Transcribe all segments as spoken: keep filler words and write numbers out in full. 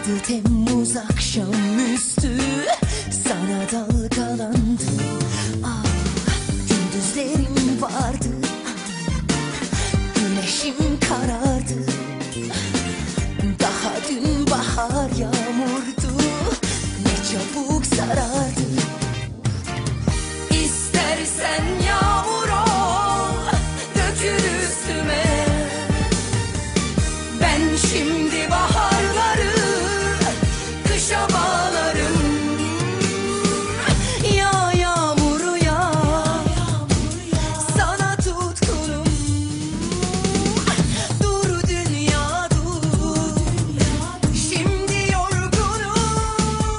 Adı Temmuz akşamüstü, sana dalgalandım. Ah, gündüzlerim vardı, güneşim karardı. Daha dün bahar yağmurdu, ne çabuk sarardı. İstersen yağmur ol, dökül üstüme. Ben şimdi baharları kışa bağlarım. Ya yağmuru ya, sana tutkunum. Dur dünya dur, şimdi yorgunum.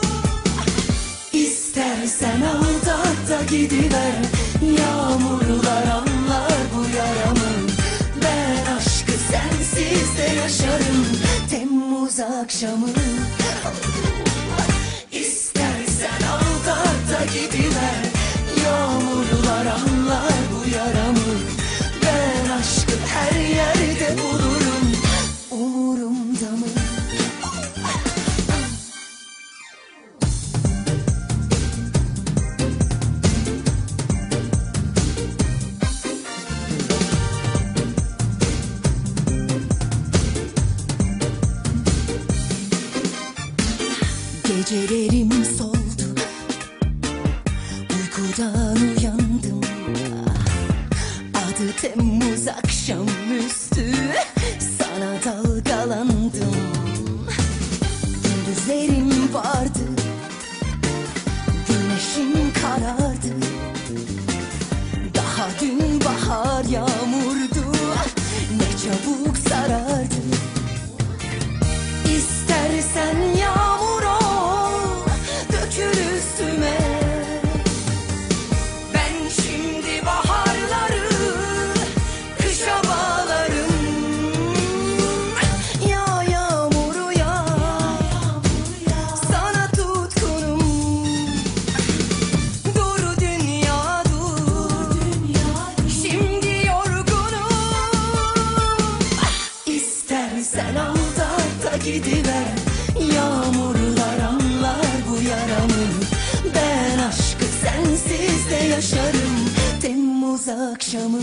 İstersen aldat da gidiver, yağmurlar anlar bu yaramı. Ben aşkı sensiz de yaşarım, Temmuz akşamı. İstersen aldat da gidiver, yağmurlar anlar bu yaramı. Ben aşkı her yerde bulurum, umurumda mı? Gecelerim soldu, uykudan uyandım. Adı Temmuz akşamüstü, sana dalgalandım. Gündüzlerim vardı, güneşim karardı. Daha dün bahar yağmurdu, ne çabuk sarardı. İstersen yağmur ol, dökül üstüme. Ben şimdi baharları kışa bağlarım. Ya yağmuru ya, sana tutkunum. Dur dünya dur, şimdi yorgunum. İstersen aldat da gidiver, yağmurlar anlar bu yaramı. Ben aşkı sensiz de yaşarım, Temmuz akşamı.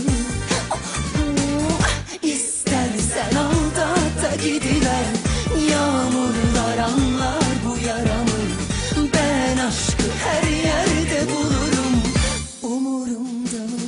İstersen aldat da gidiver, yağmurlar anlar bu yaramı. Ben aşkı her yerde bulurum, umurumda mı?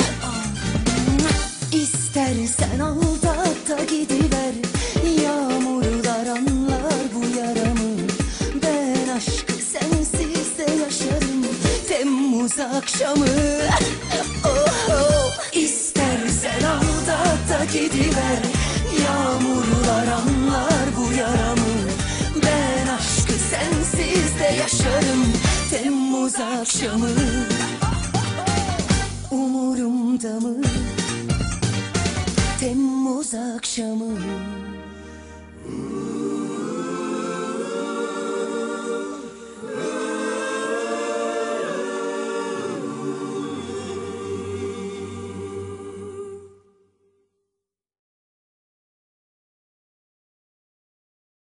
İstersen aldat da gidiver, yağmurlar anlar bu yaramı. Ben aşkı sensiz de yaşarım, Temmuz akşamı. Oh, oh. İstersen aldat da gidiver, yağmurlar anlar bu yaramı. Ben aşkı sensiz de yaşarım, Temmuz akşamı.